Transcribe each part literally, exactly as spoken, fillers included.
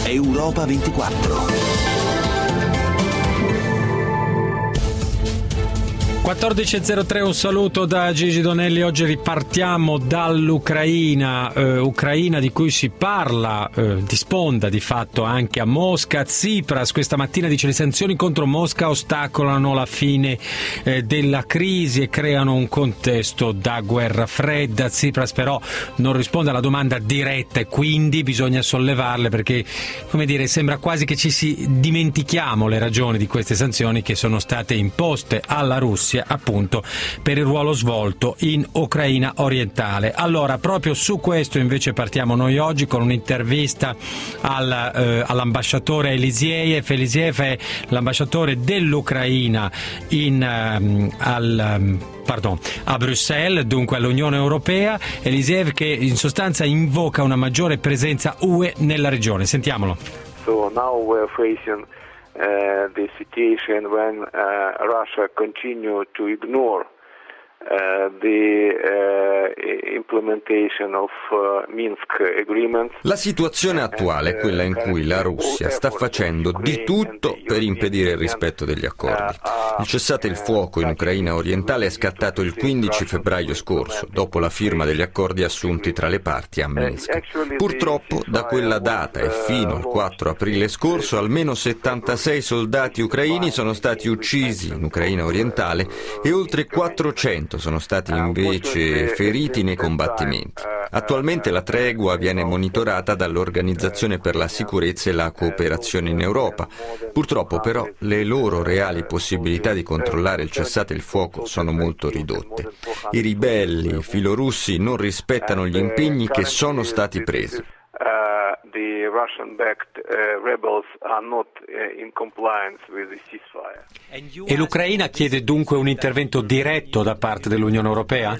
Europa ventiquattro. quattordici e zero tre, un saluto da Gigi Donelli. Oggi ripartiamo dall'Ucraina, eh, Ucraina di cui si parla eh, di sponda di fatto anche a Mosca. Tsipras questa mattina dice: le sanzioni contro Mosca ostacolano la fine eh, della crisi e creano un contesto da guerra fredda. Tsipras però non risponde alla domanda diretta e quindi bisogna sollevarle, perché, come dire, sembra quasi che ci si dimentichiamo le ragioni di queste sanzioni che sono state imposte alla Russia appunto per il ruolo svolto in Ucraina orientale. Allora, proprio su questo invece partiamo noi oggi con un'intervista al, eh, all'ambasciatore Elisiev. Elisiev è l'ambasciatore dell'Ucraina in, um, al, um, pardon, a Bruxelles, dunque all'Unione Europea. Elisiev che in sostanza invoca una maggiore presenza U E nella regione. Sentiamolo. So now we're facing Uh, the situation when uh, Russia continue to ignore Uh, the uh, implementation of uh, Minsk agreements. La situazione attuale è quella in cui la Russia sta facendo di tutto per impedire il rispetto degli accordi. Il cessate il fuoco in Ucraina orientale è scattato il quindici febbraio scorso, dopo la firma degli accordi assunti tra le parti a Minsk. Purtroppo, da quella data e fino al quattro aprile scorso, almeno settantasei soldati ucraini sono stati uccisi in Ucraina orientale e oltre quattrocento sono stati invece feriti nei combattimenti. Attualmente la tregua viene monitorata dall'Organizzazione per la sicurezza e la cooperazione in Europa. Purtroppo però le loro reali possibilità di controllare il cessate il fuoco sono molto ridotte. I ribelli filorussi non rispettano gli impegni che sono stati presi. The Russian-backed uh, rebels are not uh, in compliance with the ceasefire. E l'Ucraina chiede dunque un intervento diretto da parte dell'Unione Europea?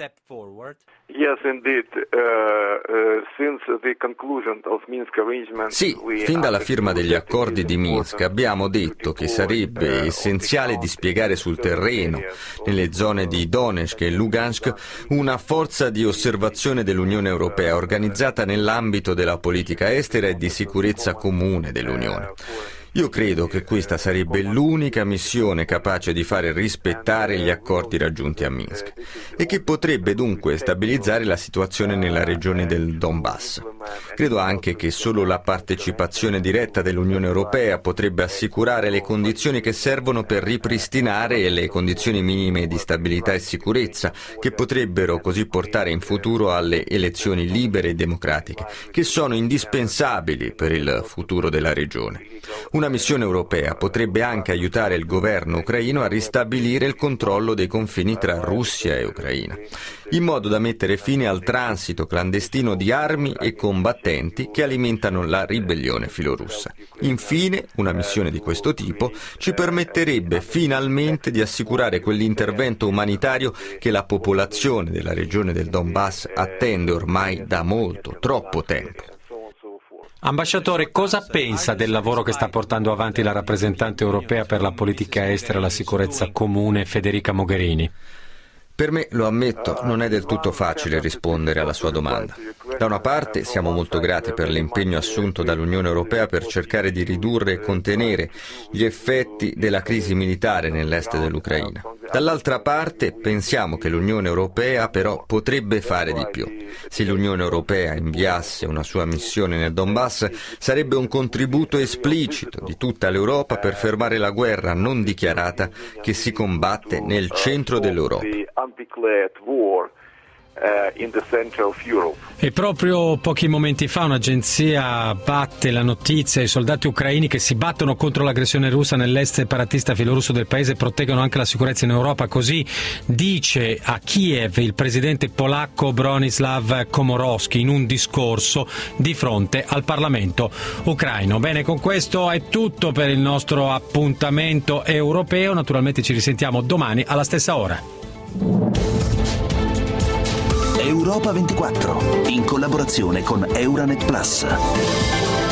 Yes, indeed. Uh, uh, since the conclusion of Minsk arrangement, sì, fin dalla firma degli accordi di Minsk abbiamo detto che sarebbe essenziale dispiegare sul terreno, nelle zone di Donetsk e Lugansk, una forza di osservazione dell'Unione Europea organizzata nell'ambito della politica estera e di sicurezza comune dell'Unione. Io credo che questa sarebbe l'unica missione capace di fare rispettare gli accordi raggiunti a Minsk e che potrebbe dunque stabilizzare la situazione nella regione del Donbass. Credo anche che solo la partecipazione diretta dell'Unione Europea potrebbe assicurare le condizioni che servono per ripristinare le condizioni minime di stabilità e sicurezza, che potrebbero così portare in futuro alle elezioni libere e democratiche, che sono indispensabili per il futuro della regione. Una missione europea potrebbe anche aiutare il governo ucraino a ristabilire il controllo dei confini tra Russia e Ucraina, in modo da mettere fine al transito clandestino di armi e combattenti che alimentano la ribellione filorussa. Infine, una missione di questo tipo ci permetterebbe finalmente di assicurare quell'intervento umanitario che la popolazione della regione del Donbass attende ormai da molto, troppo tempo. Ambasciatore, cosa pensa del lavoro che sta portando avanti la rappresentante europea per la politica estera e la sicurezza comune, Federica Mogherini? Per me, lo ammetto, non è del tutto facile rispondere alla sua domanda. Da una parte siamo molto grati per l'impegno assunto dall'Unione Europea per cercare di ridurre e contenere gli effetti della crisi militare nell'est dell'Ucraina. Dall'altra parte pensiamo che l'Unione Europea però potrebbe fare di più. Se l'Unione Europea inviasse una sua missione nel Donbass sarebbe un contributo esplicito di tutta l'Europa per fermare la guerra non dichiarata che si combatte nel centro dell'Europa. E proprio pochi momenti fa un'agenzia batte la notizia: i soldati ucraini che si battono contro l'aggressione russa nell'est separatista filorusso del paese proteggono anche la sicurezza in Europa. Così dice a Kiev il presidente polacco Bronislaw Komorowski in un discorso di fronte al Parlamento ucraino. Bene, con questo è tutto per il nostro appuntamento europeo. Naturalmente ci risentiamo domani alla stessa ora. Europa ventiquattro, in collaborazione con Euranet Plus.